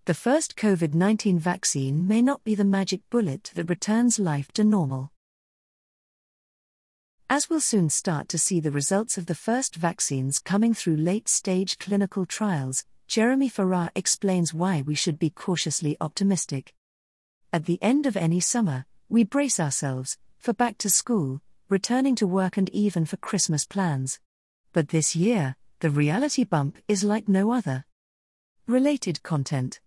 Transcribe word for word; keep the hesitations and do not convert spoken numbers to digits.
The first COVID nineteen vaccine may not be the magic bullet that returns life to normal. As we'll soon start to see the results of the first vaccines coming through late-stage clinical trials, Jeremy Farrar explains why we should be cautiously optimistic. At the end of any summer, we brace ourselves for back to school, returning to work, and even for Christmas plans. But this year, the reality bump is like no other. Related content.